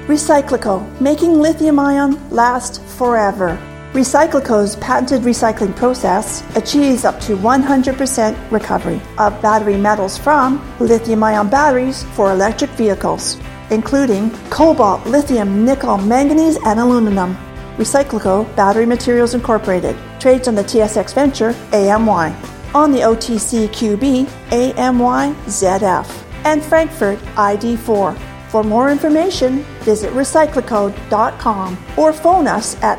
Recyclico, making lithium-ion last forever. Recyclico's patented recycling process achieves up to 100% recovery of battery metals from lithium-ion batteries for electric vehicles, including cobalt, lithium, nickel, manganese, and aluminum. Recyclico Battery Materials Incorporated trades on the TSX Venture AMY, on the OTCQB AMYZF, and Frankfurt ID4. For more information, visit recyclico.com or phone us at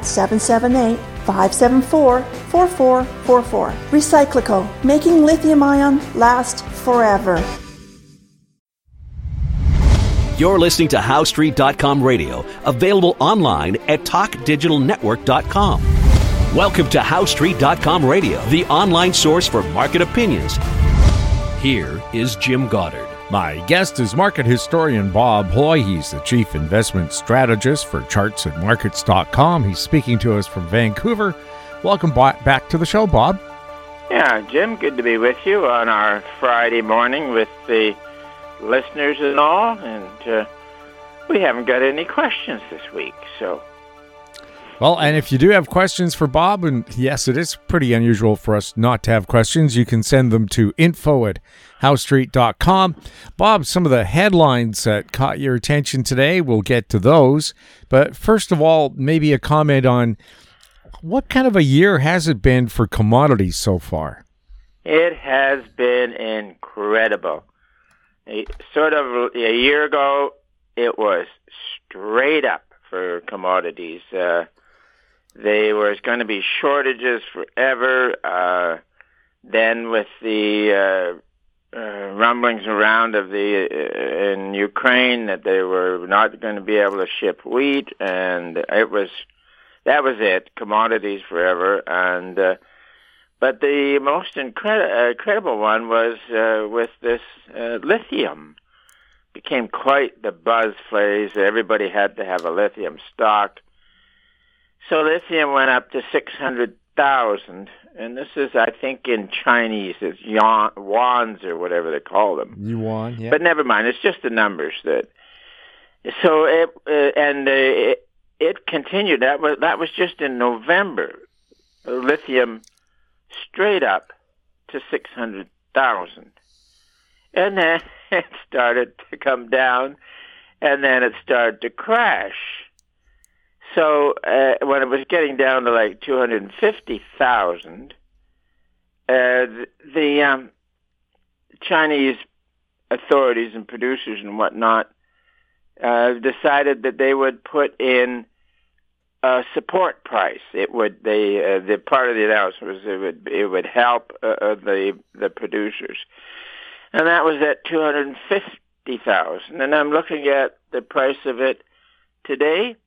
778-574-4444. Recyclico, making lithium-ion last forever. You're listening to HowStreet.com radio, available online at TalkDigitalNetwork.com. Welcome to HowStreet.com radio, the online source for market opinions. Here is Jim Goddard. My guest is market historian Bob Hoy. He's the chief investment strategist for chartsandmarkets.com. He's speaking to us from Vancouver. Welcome back to the show, Bob. Yeah, Jim, good to be with you on our Friday morning with the listeners and all. And we haven't got any questions this week, so... Well, and if you do have questions for Bob, and yes, it is pretty unusual for us not to have questions, you can send them to info@howstreet.com. Bob, some of the headlines that caught your attention today, we'll get to those. But first of all, maybe a comment on what kind of a year has it been for commodities so far? It has been incredible. Sort of a year ago, it was straight up for commodities. There was going to be shortages forever. Then with the rumblings around of in Ukraine that they were not going to be able to ship wheat, and that was it. Commodities forever. And but the most incredible one was with this lithium. Became quite the buzz phrase. Everybody had to have a lithium stock. So lithium went up to 600,000, and this is, I think, in Chinese, it's yuans or whatever they call them. Yuan, yeah. But never mind, it's just the numbers that. So it continued. That was just in November. Lithium straight up to 600,000, and then it started to come down, and then it started to crash. So when it was getting down to like 250,000, the Chinese authorities and producers and whatnot decided that they would put in a support price. It would the part of the announcement was it would help the producers, and that was at 250,000. And I'm looking at the price of it today.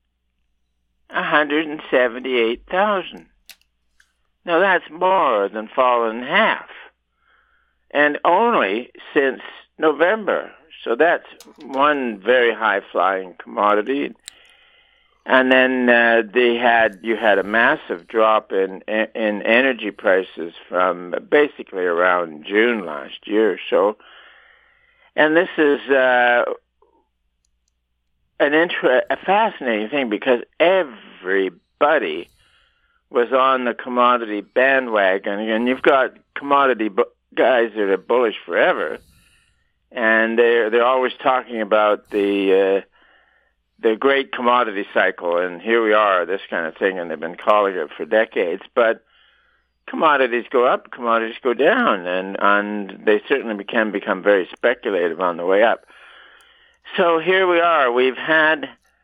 178,000. Now that's more than fallen in half, and only since November. So that's one very high-flying commodity. And then you had a massive drop in energy prices from basically around June last year or so. And this is a fascinating thing because everybody was on the commodity bandwagon, and you've got commodity guys that are bullish forever, and they're always talking about the great commodity cycle, and here we are, this kind of thing, and they've been calling it for decades. But commodities go up, commodities go down, and they certainly can become very speculative on the way up. So here we are. We've had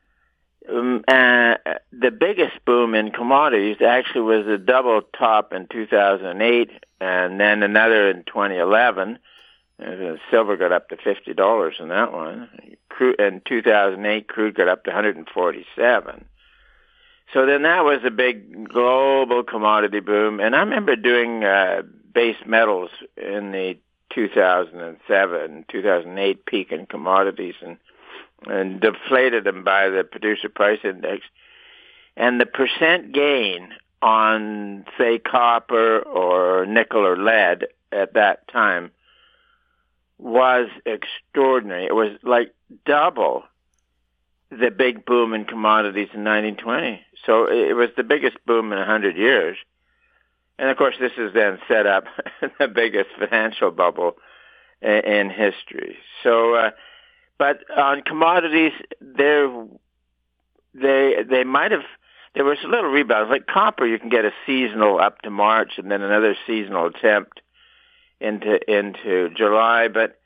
the biggest boom in commodities actually was a double top in 2008, and then another in 2011. Silver got up to $50 in that one. In 2008, crude got up to $147. So then that was a big global commodity boom. And I remember doing base metals in the 2007, 2008 peak in commodities and deflated them by the producer price index. And the percent gain on, say, copper or nickel or lead at that time was extraordinary. It was like double the big boom in commodities in 1920. So it was the biggest boom in 100 years. And, of course, this has then set up the biggest financial bubble in history. So, but on commodities, they might have, there was a little rebound. Like copper, you can get a seasonal up to March and then another seasonal attempt into July. But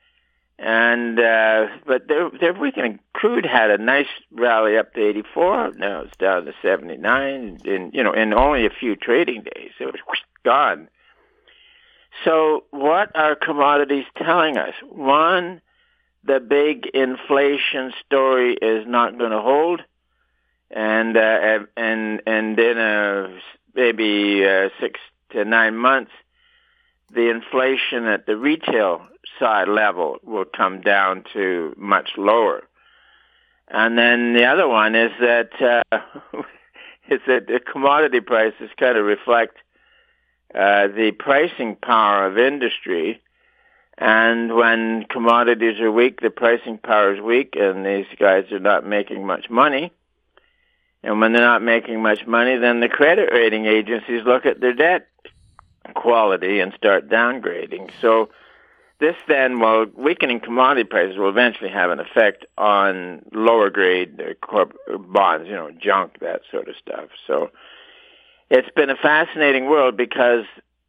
they're weakening. Crude had a nice rally up to 84. Now it's down to 79 in only a few trading days. It was gone. So what are commodities telling us? One, the big inflation story is not going to hold, and in maybe 6 to 9 months, the inflation at the retail side level will come down to much lower. And then the other one is that the commodity prices kind of reflect the pricing power of industry. And when commodities are weak, the pricing power is weak, and these guys are not making much money. And when they're not making much money, then the credit rating agencies look at their debt quality and start downgrading. So this then, weakening commodity prices will eventually have an effect on lower grade bonds, junk, that sort of stuff. So it's been a fascinating world because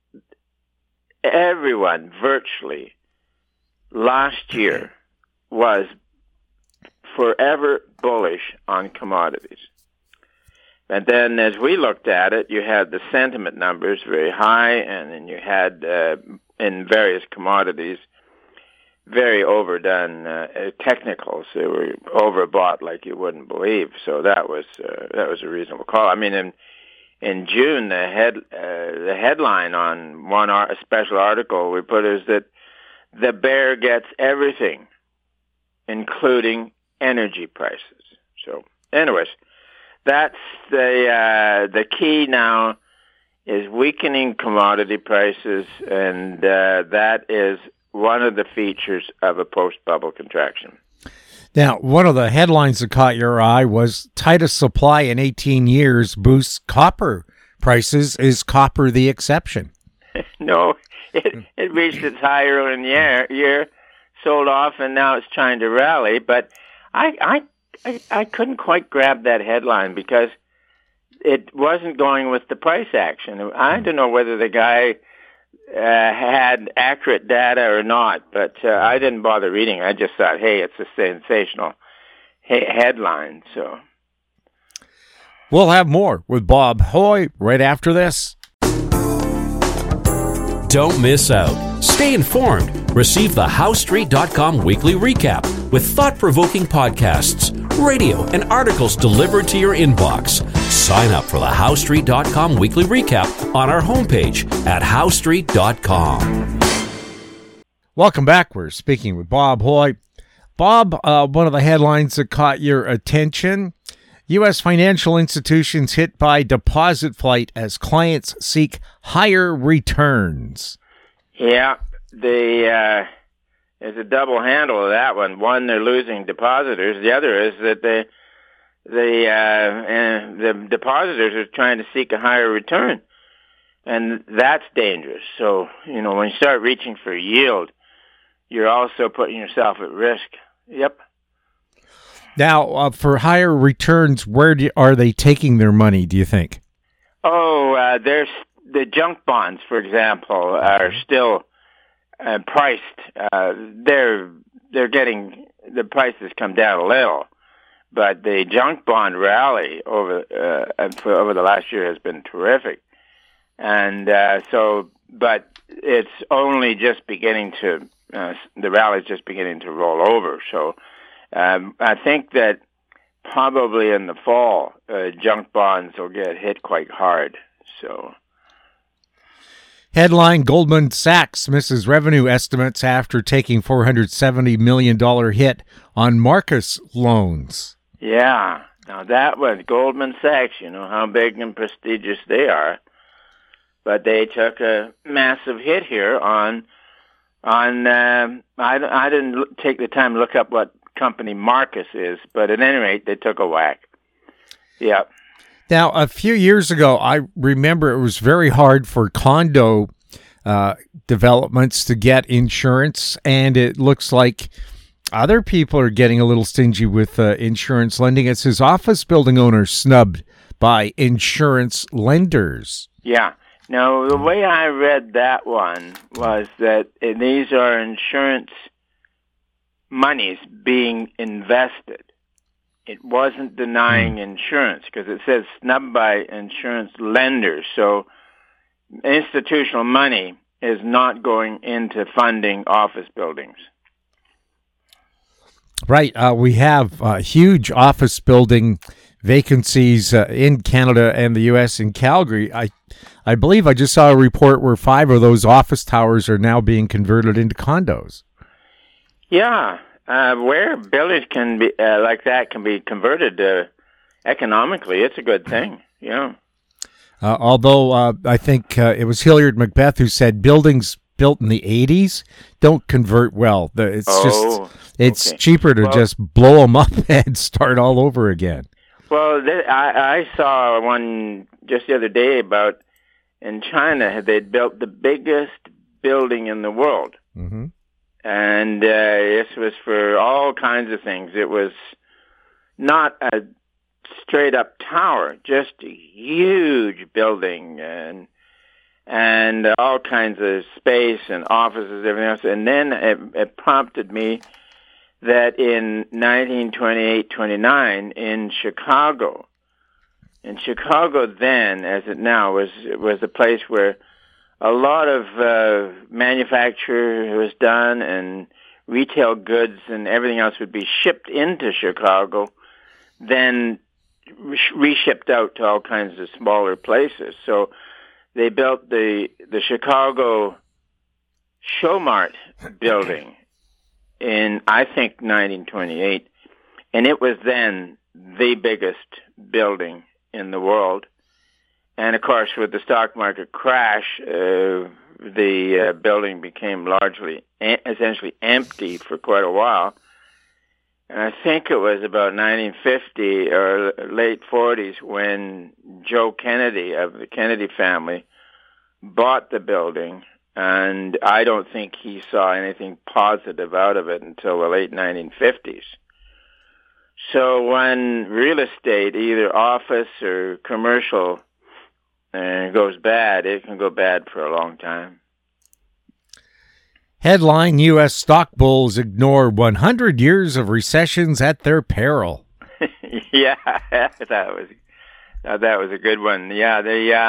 everyone virtually last year was forever bullish on commodities. And then as we looked at it, you had the sentiment numbers very high, and then you had, in various commodities, very overdone technicals. They were overbought like you wouldn't believe. So that was a reasonable call. I mean, in June, the headline on a special article we put is that the bear gets everything, including energy prices. So anyways, that's the key now is weakening commodity prices, and that is one of the features of a post-bubble contraction. Now, one of the headlines that caught your eye was tightest supply in 18 years boosts copper prices. Is copper the exception? No, it reached its high early in the year, sold off, and now it's trying to rally. But I couldn't quite grab that headline because it wasn't going with the price action. I don't know whether the guy had accurate data or not, but I didn't bother reading. I just thought, hey, it's a sensational headline. So we'll have more with Bob Hoye right after this. Don't miss out. Stay informed. Receive the HowStreet.com weekly recap with thought-provoking podcasts, radio, and articles delivered to your inbox. Sign up for the HowStreet.com weekly recap on our homepage at HowStreet.com. Welcome back. We're speaking with Bob Hoye. Bob, one of the headlines that caught your attention, U.S. financial institutions hit by deposit flight as clients seek higher returns. Yeah, there's a double handle of that one. One, they're losing depositors. The other is that the depositors are trying to seek a higher return, and that's dangerous. So, when you start reaching for yield, you're also putting yourself at risk. Yep. Now, for higher returns, where are they taking their money, do you think? Oh, there's the junk bonds, for example, are still priced. They're getting the prices come down a little, but the junk bond rally over the last year has been terrific, and but it's only just beginning to the rally is just beginning to roll over. So I think that probably in the fall, junk bonds will get hit quite hard. So. Headline, Goldman Sachs misses revenue estimates after taking $470 million hit on Marcus loans. Yeah. Now that was Goldman Sachs. You know how big and prestigious they are. But they took a massive hit here on I didn't take the time to look up what company Marcus is. But at any rate, they took a whack. Yeah. Now, a few years ago, I remember it was very hard for condo developments to get insurance, and it looks like other people are getting a little stingy with insurance lending. It says office building owners snubbed by insurance lenders. Yeah. Now, the way I read that one was that these are insurance monies being invested. It wasn't denying insurance, because it says snubbed by insurance lenders. So institutional money is not going into funding office buildings. Right. We have huge office building vacancies in Canada and the U.S. In Calgary. I believe I just saw a report where 5 of those office towers are now being converted into condos. Yeah. Where buildings can be like that can be converted economically, it's a good thing. Yeah. Although I think it was Hilliard Macbeth who said buildings built in the 80s don't convert well. It's cheaper to just blow them up and start all over again. Well, I saw one just the other day about in China. They'd built the biggest building in the world. Mm-hmm. And this was for all kinds of things. It was not a straight-up tower, just a huge building and all kinds of space and offices, everything else. And then it prompted me that in 1928-29 in Chicago then, as it now, was a place where a lot of manufacture was done, and retail goods and everything else would be shipped into Chicago, then reshipped out to all kinds of smaller places. So they built the Chicago Showmart building in, I think, 1928, and it was then the biggest building in the world. And, of course, with the stock market crash, the building became essentially empty for quite a while. And I think it was about 1950 or late 40s when Joe Kennedy of the Kennedy family bought the building. And I don't think he saw anything positive out of it until the late 1950s. So when real estate, either office or commercial, goes bad, it can go bad for a long time. Headline, U.S. stock bulls ignore 100 years of recessions at their peril. Yeah, that was a good one. Yeah,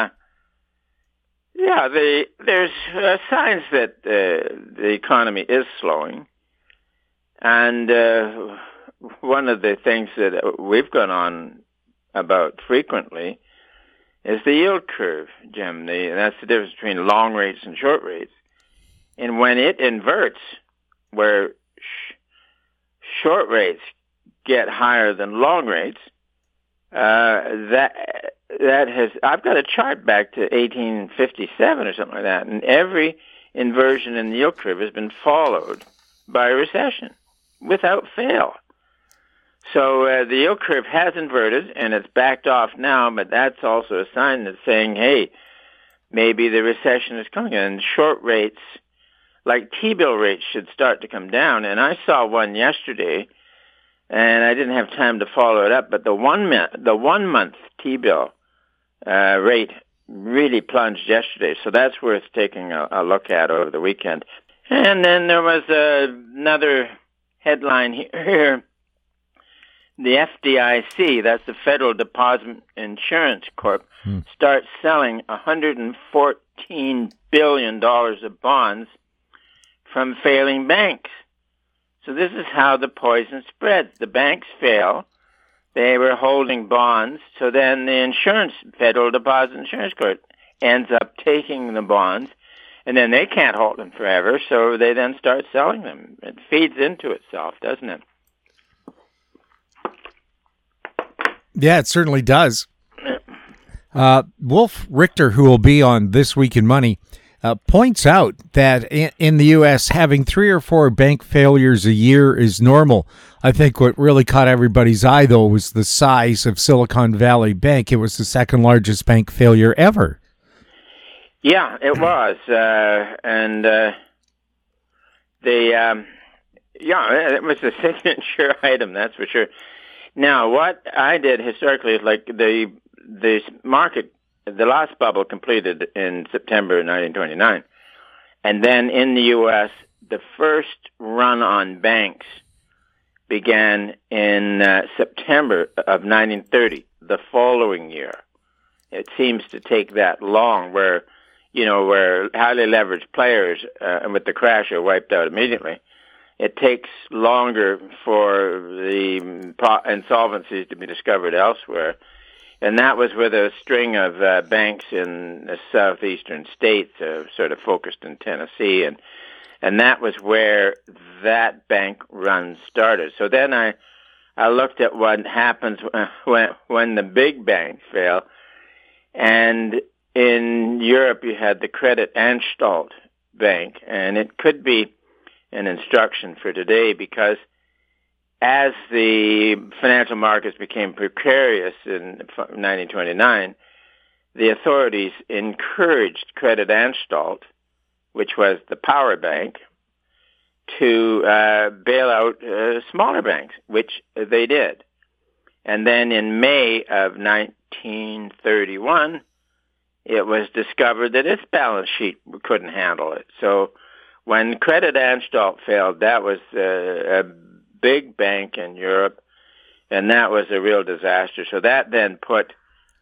there's signs that the economy is slowing. And one of the things that we've gone on about frequently is the yield curve, Jim. That's the difference between long rates and short rates. And when it inverts, where short rates get higher than long rates, that has, I've got a chart back to 1857 or something like that, and every inversion in the yield curve has been followed by a recession without fail. So the yield curve has inverted, and it's backed off now, but that's also a sign that's saying, hey, maybe the recession is coming. And short rates, like T-bill rates, should start to come down. And I saw one yesterday, and I didn't have time to follow it up, but the 1 month T-bill rate really plunged yesterday. So that's worth taking a look at over the weekend. And then there was another headline here. The FDIC, that's the Federal Deposit Insurance Corp, starts selling $114 billion of bonds from failing banks. So this is how the poison spreads. The banks fail. They were holding bonds. So then the Federal Deposit Insurance Corp ends up taking the bonds, and then they can't hold them forever, so they then start selling them. It feeds into itself, doesn't it? Yeah, it certainly does. Wolf Richter, who will be on This Week in Money, points out that in the U.S., having 3 or 4 bank failures a year is normal. I think what really caught everybody's eye, though, was the size of Silicon Valley Bank. It was the second largest bank failure ever. Yeah, it was. It was a signature item, that's for sure. Now, what I did historically is like the market, the last bubble completed in September 1929. And then in the U.S., the first run on banks began in September of 1930, the following year. It seems to take that long where highly leveraged players with the crash are wiped out immediately. It takes longer for the insolvencies to be discovered elsewhere. And that was with a string of banks in the southeastern states, sort of focused in Tennessee. And that was where that bank run started. So then I looked at what happens when the big banks fail. And in Europe, you had the Credit Anstalt Bank. And it could be an instruction for today because as the financial markets became precarious in 1929, the authorities encouraged Credit Anstalt, which was the power bank, to bail out smaller banks, which they did. And then in May of 1931, it was discovered that its balance sheet couldn't handle it. So when Credit Anstalt failed, that was a big bank in Europe, and that was a real disaster. So that then put,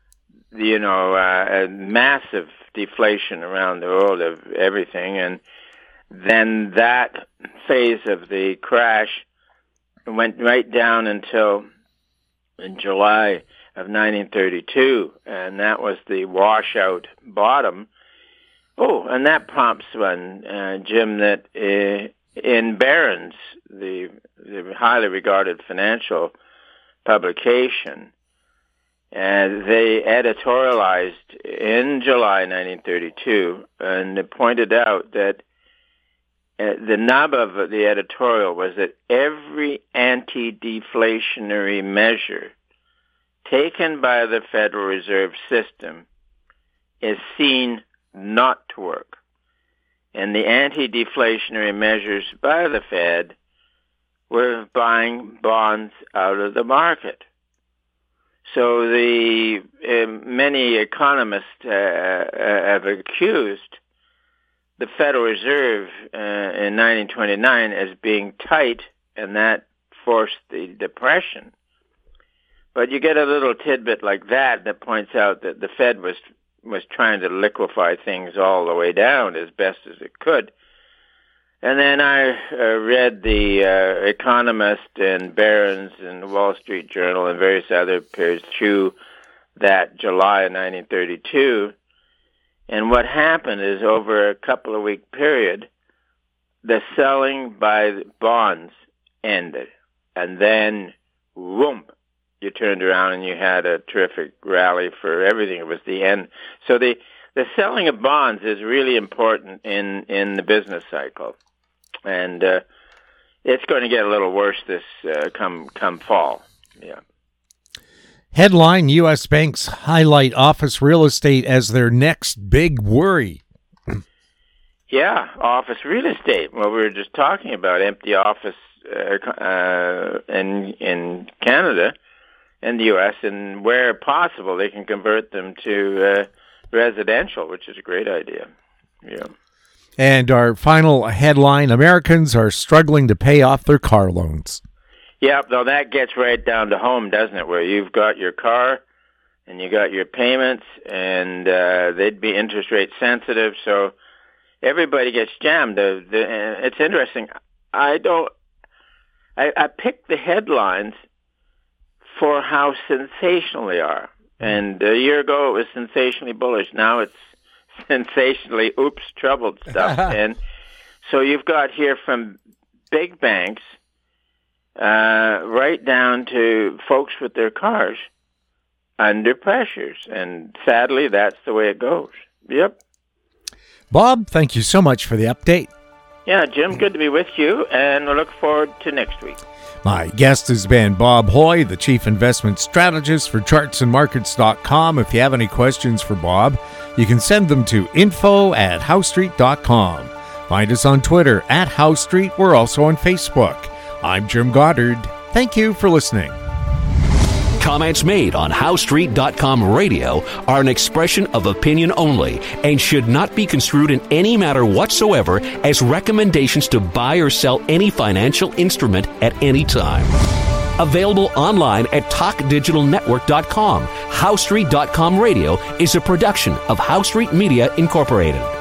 a massive deflation around the world of everything, and then that phase of the crash went right down until in July of 1932, and that was the washout bottom. Oh, and that prompts one, Jim, that in Barron's, the highly regarded financial publication, they editorialized in July 1932, and it pointed out that the nub of the editorial was that every anti-deflationary measure taken by the Federal Reserve System is seen not to work. And the anti-deflationary measures by the Fed were buying bonds out of the market. So many economists have accused the Federal Reserve in 1929 as being tight, and that forced the Depression. But you get a little tidbit like that points out that the Fed was trying to liquefy things all the way down as best as it could. And then I read the Economist and Barron's and the Wall Street Journal and various other periods through that July of 1932. And what happened is over a couple of week period, the selling by bonds ended. And then, whoom, you turned around and you had a terrific rally for everything. It was the end. So the selling of bonds is really important in the business cycle. And it's going to get a little worse this come fall. Yeah. Headline, U.S. banks highlight office real estate as their next big worry. Yeah, office real estate. Well, we were just talking about empty office in Canada and the U.S., and where possible, they can convert them to residential, which is a great idea. Yeah. And our final headline, Americans are struggling to pay off their car loans. Yeah, though that gets right down to home, doesn't it, where you've got your car and you got your payments, and they'd be interest rate sensitive, so everybody gets jammed. It's interesting. I picked the headlines for how sensational they are. And a year ago, it was sensationally bullish. Now it's sensationally, troubled stuff. And so you've got here from big banks right down to folks with their cars under pressures. And sadly, that's the way it goes. Yep. Bob, thank you so much for the update. Yeah, Jim, good to be with you, and we look forward to next week. My guest has been Bob Hoy, the Chief Investment Strategist for chartsandmarkets.com. If you have any questions for Bob, you can send them to info@howestreet.com. Find us on Twitter @HowStreet. We're also on Facebook. I'm Jim Goddard. Thank you for listening. Comments made on HowStreet.com radio are an expression of opinion only and should not be construed in any matter whatsoever as recommendations to buy or sell any financial instrument at any time. Available online at TalkDigitalNetwork.com. HowStreet.com radio is a production of HowStreet Media Incorporated.